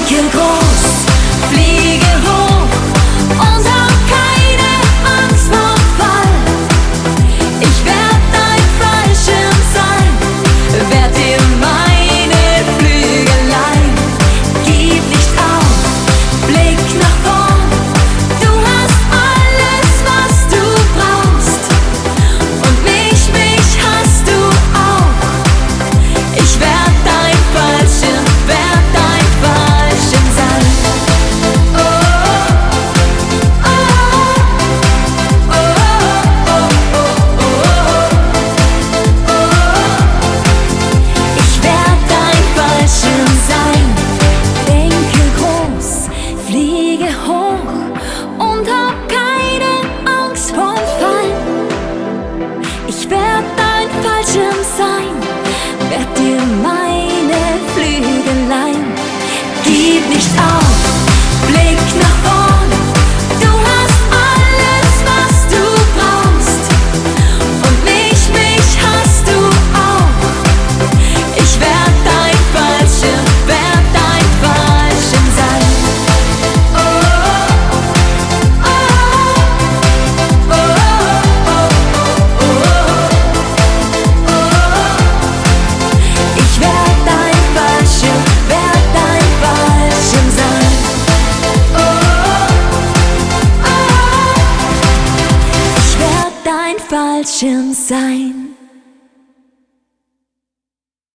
Denke groß, fliege hoch und hab keine Angst vorm Fall. Ich werd dein Fallschirm sein, werd dir meine Flügel leihen. Gib nicht auf, blick nach vorn, du hast alles, was du brauchst. Und mich hast du auch. Ich werd dein Fallschirm sein. Oh, oh, oh, oh, oh, oh, oh, oh. Ich werd dein Fallschirm sein. Denke groß, fliege hoch und hab keine Angst vorm Fall. Ich werd dein Fallschirm sein, werd dir meine Flügel leihen. Gib nicht auf, blick nach vorn, du hast alles, was du brauchst. Und mich hast du auch. Ich werd dein Fallschirm sein. Oh, oh, oh, oh, oh, oh, oh. Ich werd dein Fallschirm sein. Oh, oh, ich werd dein Fallschirm sein.